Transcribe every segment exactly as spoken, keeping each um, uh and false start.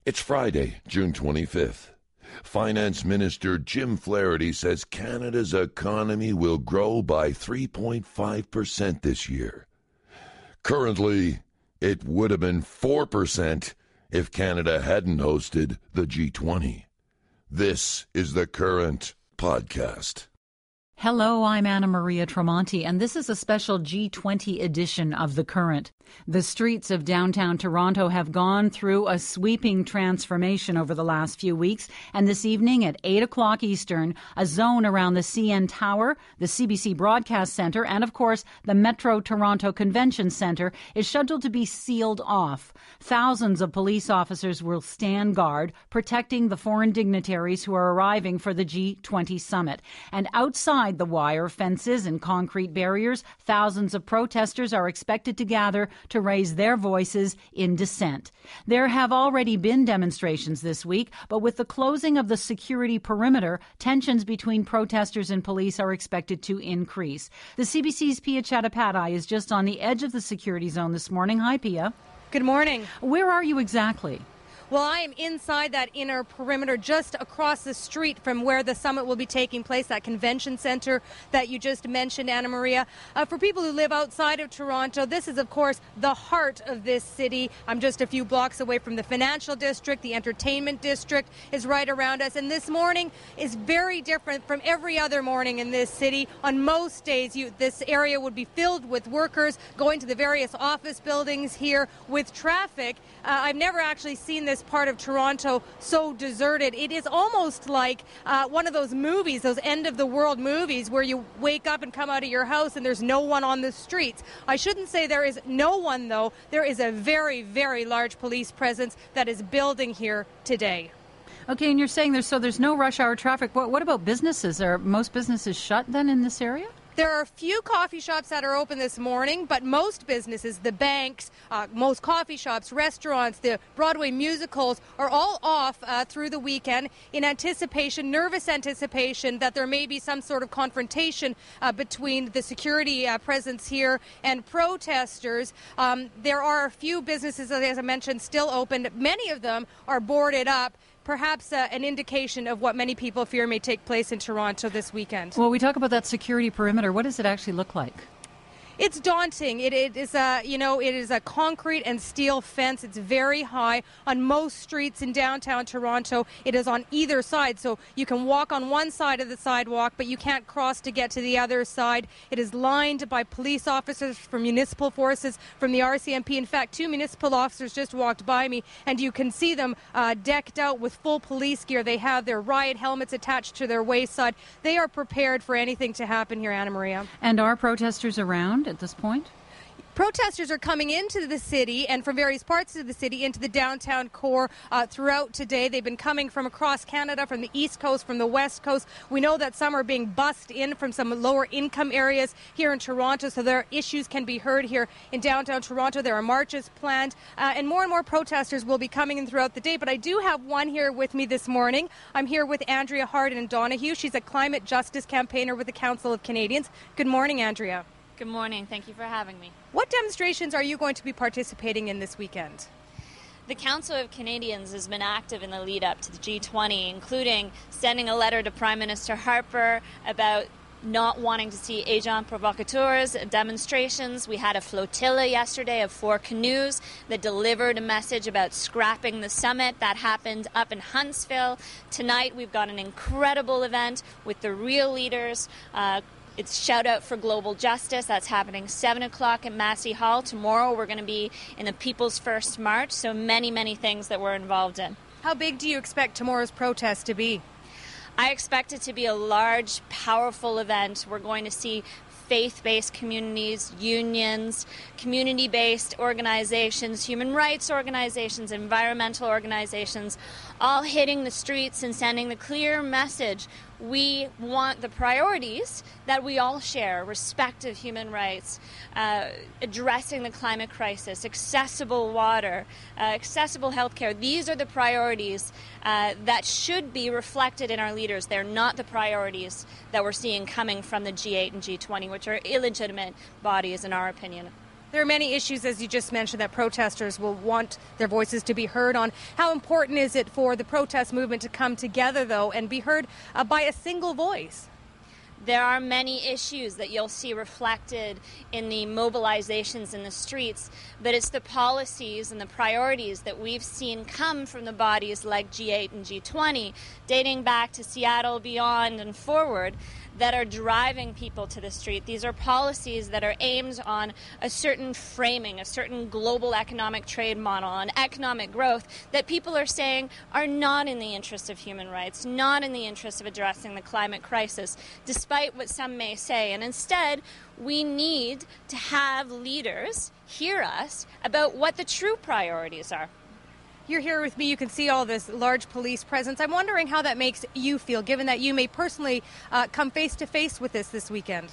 It's Friday, June twenty-fifth. Finance Minister Jim Flaherty says Canada's economy will grow by three point five percent this year. Currently, it would have been four percent if Canada hadn't hosted the G twenty. This is the Current Podcast. Hello, I'm Anna Maria Tremonti, and this is a special G twenty edition of The Current. The streets of downtown Toronto have gone through a sweeping transformation over the last few weeks, and this evening at eight o'clock Eastern, a zone around the C N Tower, the C B C Broadcast Centre, and of course the Metro Toronto Convention Centre is scheduled to be sealed off. Thousands of police officers will stand guard, protecting the foreign dignitaries who are arriving for the G twenty summit. And outside the wire fences and concrete barriers, thousands of protesters are expected to gather to raise their voices in dissent. There have already been demonstrations this week, but with the closing of the security perimeter, tensions between protesters and police are expected to increase. The C B C's Pia Chattopadhyay is just on the edge of the security zone this morning. Hi, Pia. Good morning. Where are you exactly? Well, I am inside that inner perimeter just across the street from where the summit will be taking place, that convention center that you just mentioned, Anna Maria. Uh, for people who live outside of Toronto, this is, of course, the heart of this city. I'm just a few blocks away from the financial district. The entertainment district is right around us. And this morning is very different from every other morning in this city. On most days, you, this area would be filled with workers going to the various office buildings here with traffic. Uh, I've never actually seen this part of Toronto so deserted. It is almost like uh, one of those movies, those end of the world movies where you wake up and come out of your house and there's no one on the streets. I shouldn't say there is no one, though. There is a very, very large police presence that is building here today. Okay, and you're saying there's so there's no rush hour traffic. What, what about businesses? Are most businesses shut then in this area? There are a few coffee shops that are open this morning, but most businesses, the banks, uh, most coffee shops, restaurants, the Broadway musicals are all off uh, through the weekend in anticipation, nervous anticipation that there may be some sort of confrontation uh, between the security uh, presence here and protesters. Um, there are a few businesses, as I mentioned, still open. Many of them are boarded up. Perhaps uh, an indication of what many people fear may take place in Toronto this weekend. Well, we talk about that security perimeter. What does it actually look like? It's daunting. It, it is a, you know, it is a concrete and steel fence. It's very high on most streets in downtown Toronto. It is on either side, so you can walk on one side of the sidewalk, but you can't cross to get to the other side. It is lined by police officers from municipal forces, from the R C M P. In fact, two municipal officers just walked by me, and you can see them uh, decked out with full police gear. They have their riot helmets attached to their waist-side. They are prepared for anything to happen here, Anna Maria. And are protesters around at this point? Protesters are coming into the city and from various parts of the city into the downtown core uh, throughout today. They've been coming from across Canada, from the East Coast, from the West Coast. We know that some are being bussed in from some lower income areas here in Toronto, so their issues can be heard here in downtown Toronto. There are marches planned, uh, and more and more protesters will be coming in throughout the day. But I do have one here with me this morning. I'm here with Andrea Hardin Donahue. She's a climate justice campaigner with the Council of Canadians. Good morning, Andrea. Good morning. Thank you for having me. What demonstrations are you going to be participating in this weekend? The Council of Canadians has been active in the lead up to the G twenty, including sending a letter to Prime Minister Harper about not wanting to see agents provocateurs demonstrations. We had a flotilla yesterday of four canoes that delivered a message about scrapping the summit. That happened up in Huntsville. Tonight we've got an incredible event with the real leaders. Uh, It's Shout Out for Global Justice. That's happening seven o'clock at Massey Hall. Tomorrow we're going to be in the People's First March, so many, many things that we're involved in. How big do you expect tomorrow's protest to be? I expect it to be a large, powerful event. We're going to see faith-based communities, unions, community-based organizations, human rights organizations, environmental organizations, all hitting the streets and sending the clear message. We want the priorities that we all share: respect of human rights, uh, addressing the climate crisis, accessible water, uh, accessible healthcare. These are the priorities uh, that should be reflected in our leaders. They're not the priorities that we're seeing coming from the G eight and G twenty, which are illegitimate bodies in our opinion. There are many issues, as you just mentioned, that protesters will want their voices to be heard on. How important is it for the protest movement to come together, though, and be heard uh, by a single voice? There are many issues that you'll see reflected in the mobilizations in the streets, but it's the policies and the priorities that we've seen come from the bodies like G eight and G twenty, dating back to Seattle, beyond and forward, that are driving people to the street. These are policies that are aimed on a certain framing, a certain global economic trade model, on economic growth that people are saying are not in the interest of human rights, not in the interest of addressing the climate crisis, despite what some may say. And instead, we need to have leaders hear us about what the true priorities are. You're here with me. You can see all this large police presence. I'm wondering how that makes you feel, given that you may personally uh, come face-to-face with this this weekend.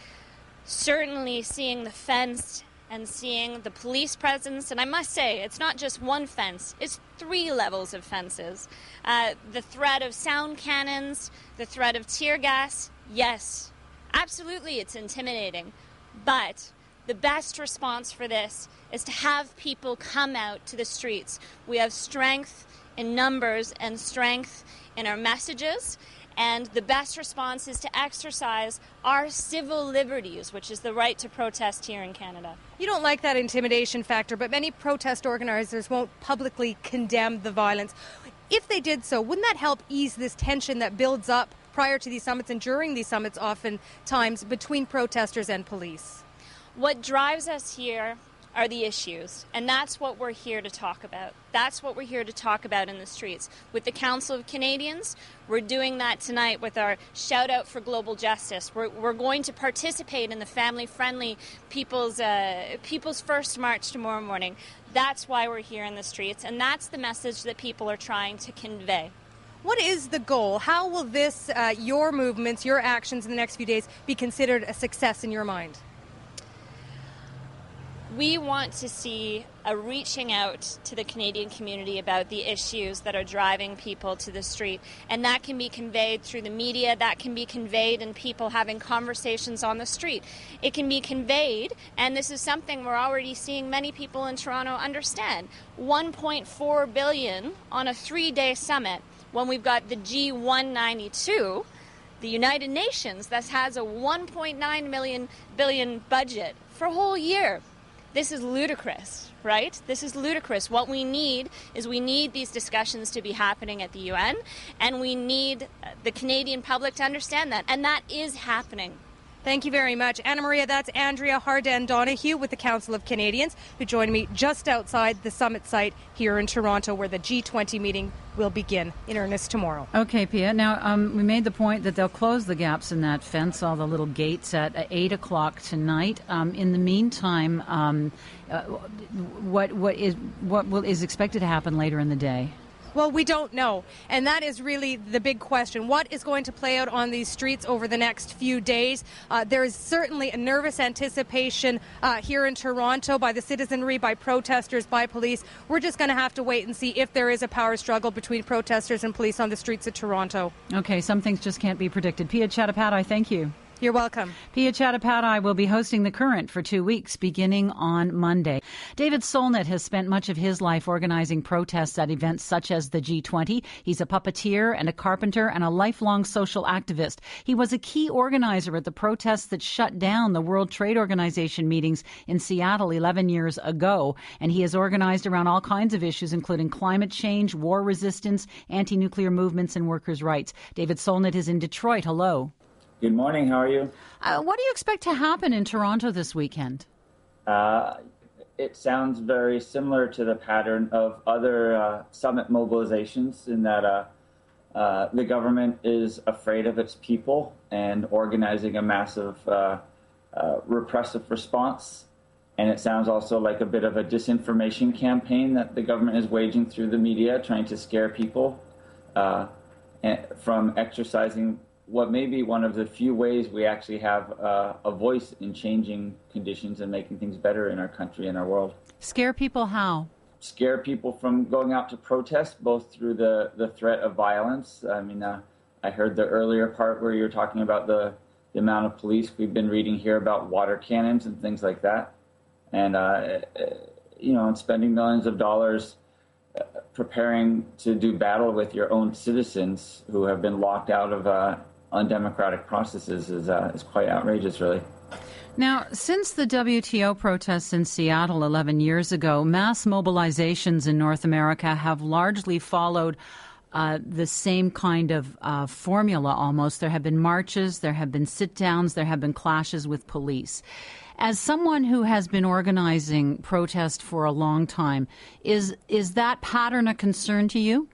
Certainly seeing the fence and seeing the police presence, and I must say, it's not just one fence, it's three levels of fences. Uh, the threat of sound cannons, the threat of tear gas, yes, absolutely it's intimidating, but the best response for this is to have people come out to the streets. We have strength in numbers and strength in our messages, and the best response is to exercise our civil liberties, which is the right to protest here in Canada. You don't like that intimidation factor, but many protest organizers won't publicly condemn the violence. If they did so, wouldn't that help ease this tension that builds up prior to these summits and during these summits oftentimes between protesters and police? What drives us here are the issues, and that's what we're here to talk about. That's what we're here to talk about in the streets. With the Council of Canadians, we're doing that tonight with our shout out for global justice. We're, we're going to participate in the family-friendly People's, uh, People's First March tomorrow morning. That's why we're here in the streets, and that's the message that people are trying to convey. What is the goal? How will this, uh, your movements, your actions in the next few days be considered a success in your mind? We want to see a reaching out to the Canadian community about the issues that are driving people to the street. And that can be conveyed through the media. That can be conveyed in people having conversations on the street. It can be conveyed, and this is something we're already seeing many people in Toronto understand, one point four billion dollars on a three-day summit when we've got the G one ninety-two, the United Nations, that has a one point nine million billion budget for a whole year. This is ludicrous, right? This is ludicrous. What we need is we need these discussions to be happening at the U N, and we need the Canadian public to understand that, and that is happening. Thank you very much. Anna Maria, that's Andrea Harden-Donahue with the Council of Canadians, who joined me just outside the summit site here in Toronto, where the G twenty meeting will begin in earnest tomorrow. Okay, Pia. Now, um, we made the point that they'll close the gaps in that fence, all the little gates, at uh, eight o'clock tonight. Um, in the meantime, um, uh, what what is what will is expected to happen later in the day? Well, we don't know, and that is really the big question. What is going to play out on these streets over the next few days? Uh, there is certainly a nervous anticipation uh, here in Toronto by the citizenry, by protesters, by police. We're just going to have to wait and see if there is a power struggle between protesters and police on the streets of Toronto. Okay, some things just can't be predicted. Pia Chattopadhyay, thank you. You're welcome. Pia Chattopadhyay will be hosting The Current for two weeks, beginning on Monday. David Solnit has spent much of his life organizing protests at events such as the G twenty. He's a puppeteer and a carpenter and a lifelong social activist. He was a key organizer at the protests that shut down the World Trade Organization meetings in Seattle eleven years ago. And he has organized around all kinds of issues, including climate change, war resistance, anti-nuclear movements, and workers' rights. David Solnit is in Detroit. Hello. Good morning. How are you? Uh, what do you expect to happen in Toronto this weekend? Uh, it sounds very similar to the pattern of other uh, summit mobilizations in that uh, uh, the government is afraid of its people and organizing a massive uh, uh, repressive response. And it sounds also like a bit of a disinformation campaign that the government is waging through the media, trying to scare people uh, from exercising what may be one of the few ways we actually have uh, a voice in changing conditions and making things better in our country and our world. Scare people how? Scare people from going out to protest, both through the, the threat of violence. I mean, uh, I heard the earlier part where you were talking about the, the amount of police. We've been reading here about water cannons and things like that. and uh, you know, and spending millions of dollars preparing to do battle with your own citizens who have been locked out of uh, undemocratic processes is uh, is quite outrageous, really. Now, since the W T O protests in Seattle eleven years ago, mass mobilizations in North America have largely followed uh, the same kind of uh, formula almost. There have been marches, there have been sit-downs, there have been clashes with police. As someone who has been organizing protest for a long time, is is that pattern a concern to you?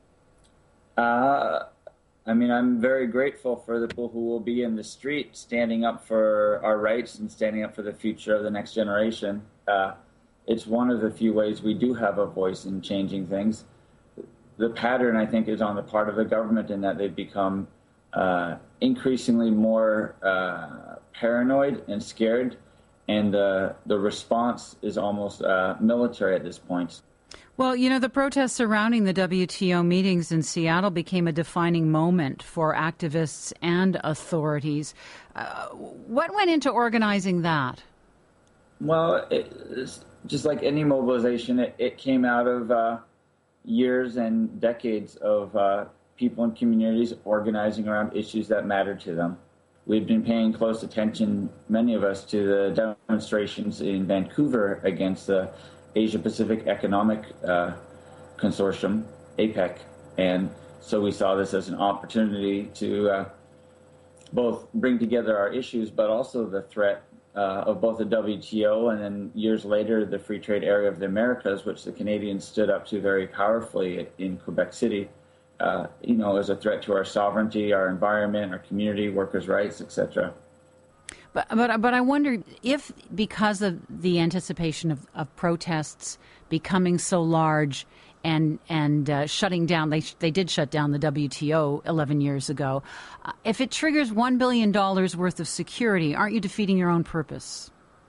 Uh, I mean, I'm very grateful for the people who will be in the street standing up for our rights and standing up for the future of the next generation. Uh, it's one of the few ways we do have a voice in changing things. The pattern, I think, is on the part of the government in that they've become uh, increasingly more uh, paranoid and scared, and uh, the response is almost uh, military at this point. Well, you know, the protests surrounding the W T O meetings in Seattle became a defining moment for activists and authorities. Uh, what went into organizing that? Well, it, just like any mobilization, it, it came out of uh, years and decades of uh, people and communities organizing around issues that mattered to them. We've been paying close attention, many of us, to the demonstrations in Vancouver against the Asia Pacific Economic uh, Consortium, APEC, and so we saw this as an opportunity to uh, both bring together our issues, but also the threat uh, of both the W T O and then years later the Free Trade Area of the Americas, which the Canadians stood up to very powerfully in Quebec City, uh, you know, as a threat to our sovereignty, our environment, our community, workers' rights, et cetera. But, but but I wonder if, because of the anticipation of, of protests becoming so large and and uh, shutting down, they they did shut down the W T O eleven years ago. Uh, if it triggers one billion dollars worth of security, aren't you defeating your own purpose?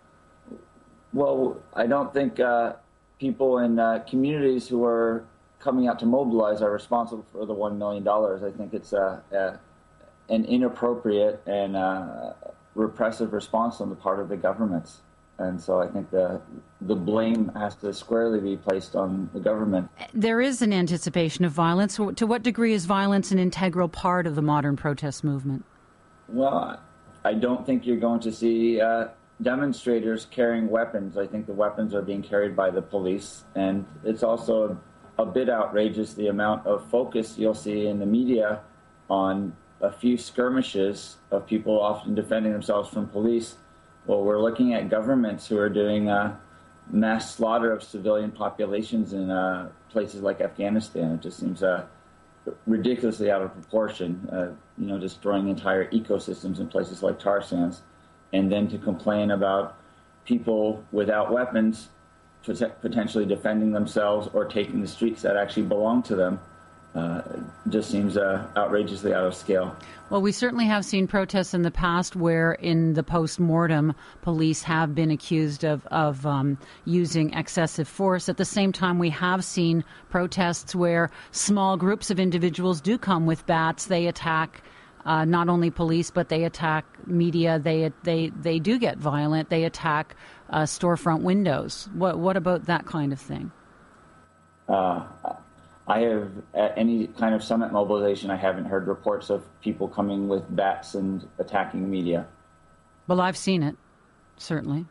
Well, I don't think uh, people in uh, communities who are coming out to mobilize are responsible for the one million dollars. I think it's uh, uh, an inappropriate and uh, repressive response on the part of the governments. And so I think the the blame has to squarely be placed on the government. There is an anticipation of violence. To what degree is violence an integral part of the modern protest movement? Well, I don't think you're going to see uh, demonstrators carrying weapons. I think the weapons are being carried by the police. And it's also a, a bit outrageous the amount of focus you'll see in the media on a few skirmishes of people often defending themselves from police. Well, we're looking at governments who are doing uh, mass slaughter of civilian populations in uh, places like Afghanistan. It just seems uh, ridiculously out of proportion, uh, you know, destroying entire ecosystems in places like tar sands. And then to complain about people without weapons potentially defending themselves or taking the streets that actually belong to them. Uh, just seems uh, outrageously out of scale. Well, we certainly have seen protests in the past where in the post-mortem, police have been accused of, of um, using excessive force. At the same time, we have seen protests where small groups of individuals do come with bats. They attack uh, not only police, but they attack media. They they they do get violent. They attack uh, storefront windows. What, what about that kind of thing? Uh I have, at any kind of summit mobilization, I haven't heard reports of people coming with bats and attacking media. Well, I've seen it, certainly.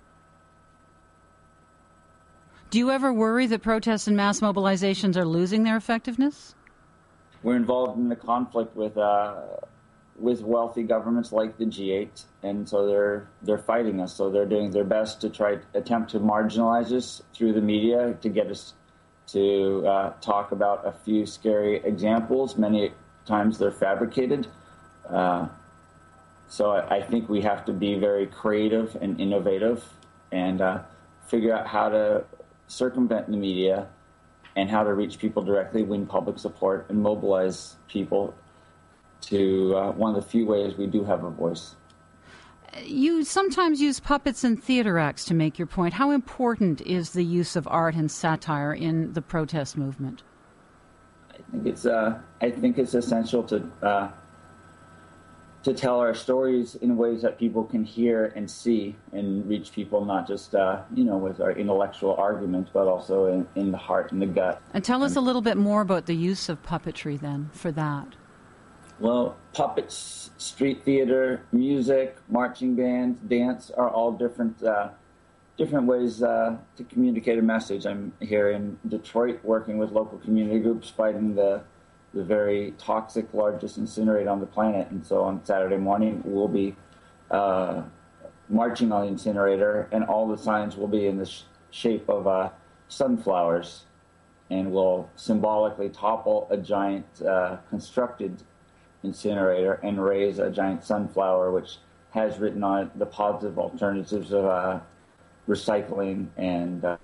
Do you ever worry that protests and mass mobilizations are losing their effectiveness? We're involved in the conflict with uh, with wealthy governments like the G eight, and so they're they're fighting us. So they're doing their best to try attempt to marginalize us through the media to get us to uh, talk about a few scary examples. Many times they're fabricated. Uh, so I, I think we have to be very creative and innovative and uh, figure out how to circumvent the media and how to reach people directly, win public support, and mobilize people to uh, one of the few ways we do have a voice. You sometimes use puppets and theater acts to make your point. How important is the use of art and satire in the protest movement? I think it's uh, I think it's essential to uh, to tell our stories in ways that people can hear and see and reach people, not just, uh, you know, with our intellectual arguments, but also in, in the heart and the gut. And tell us a little bit more about the use of puppetry then for that. Well, puppets, street theater, music, marching bands, dance are all different uh, different ways uh, to communicate a message. I'm here in Detroit working with local community groups fighting the the very toxic, largest incinerator on the planet. And so on Saturday morning, we'll be uh, marching on the incinerator, and all the signs will be in the sh- shape of uh, sunflowers, and will symbolically topple a giant uh, constructed incinerator and raise a giant sunflower, which has written on it the positive alternatives of uh, recycling and uh,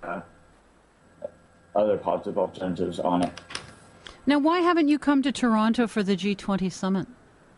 other positive alternatives on it. Now, why haven't you come to Toronto for the G twenty summit?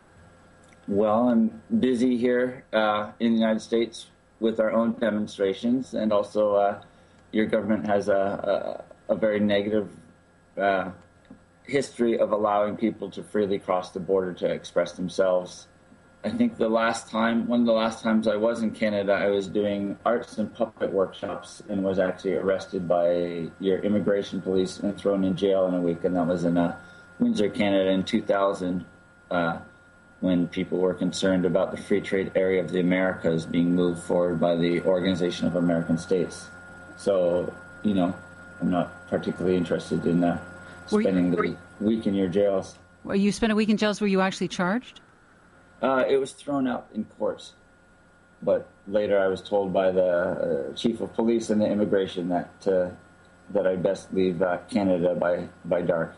Well, I'm busy here uh, in the United States with our own demonstrations, and also uh, your government has a, a, a very negative uh, history of allowing people to freely cross the border to express themselves. I think the last time, one of the last times I was in Canada, I was doing arts and puppet workshops and was actually arrested by your immigration police and thrown in jail in a week. And that was in uh, Windsor, Canada in two thousand, uh, when people were concerned about the free trade area of the Americas being moved forward by the Organization of American States. So, you know, I'm not particularly interested in uh, spending the week in your jails. Well, you spent a week in jails. Were you actually charged? Uh, it was thrown out in courts, but later I was told by the uh, chief of police and the immigration that uh, that I'd best leave uh, Canada by, by dark.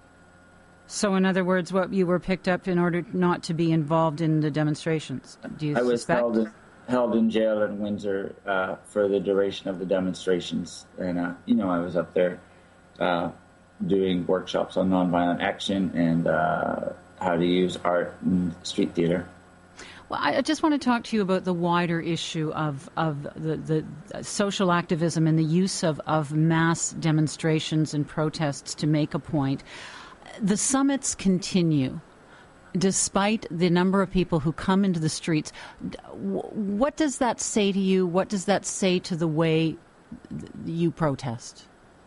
So, in other words, what you were picked up in order not to be involved in the demonstrations? Do you I was suspect? held in, held in jail in Windsor uh, for the duration of the demonstrations, and uh, you know I was up there uh, doing workshops on nonviolent action and. Uh, how to use art and street theater. Well, I just want to talk to you about the wider issue of, of the, the social activism and the use of, of mass demonstrations and protests to make a point. The summits continue despite the number of people who come into the streets. What does that say to you? What does that say to the way you protest?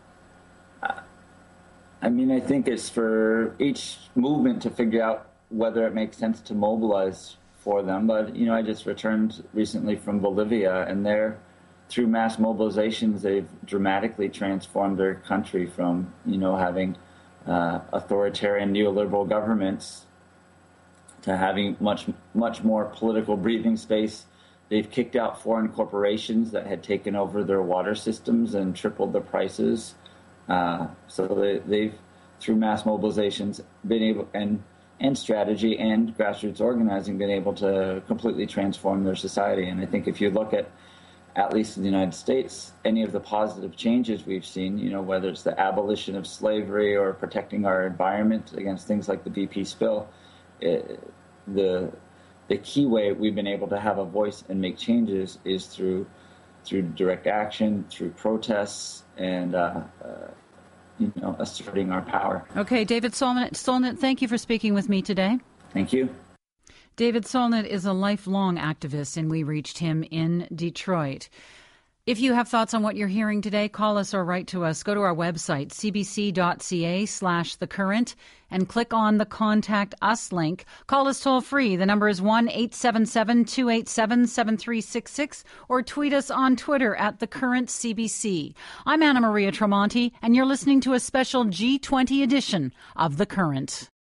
I mean, I think it's for each movement to figure out whether it makes sense to mobilize for them. But, you know, I just returned recently from Bolivia, and there, through mass mobilizations, they've dramatically transformed their country from, you know, having uh, authoritarian neoliberal governments to having much, much more political breathing space. They've kicked out foreign corporations that had taken over their water systems and tripled the prices. Uh, so they, they've, through mass mobilizations, been able, and and strategy and grassroots organizing, been able to completely transform their society. And I think if you look at, at least in the United States, any of the positive changes we've seen, you know, whether it's the abolition of slavery or protecting our environment against things like the B P spill, it, the the key way we've been able to have a voice and make changes is through through direct action, through protests, and uh, uh, you know, asserting our power. Okay, David Solnit, Solnit, thank you for speaking with me today. Thank you. David Solnit is a lifelong activist, and we reached him in Detroit. If you have thoughts on what you're hearing today, call us or write to us. Go to our website, cbc.ca slash the current, and click on the Contact Us link. Call us toll free. The number is one eight seven seven, two eight seven, seven three six six, or tweet us on Twitter at The Current C B C. I'm Anna Maria Tremonti, and you're listening to a special G twenty edition of The Current.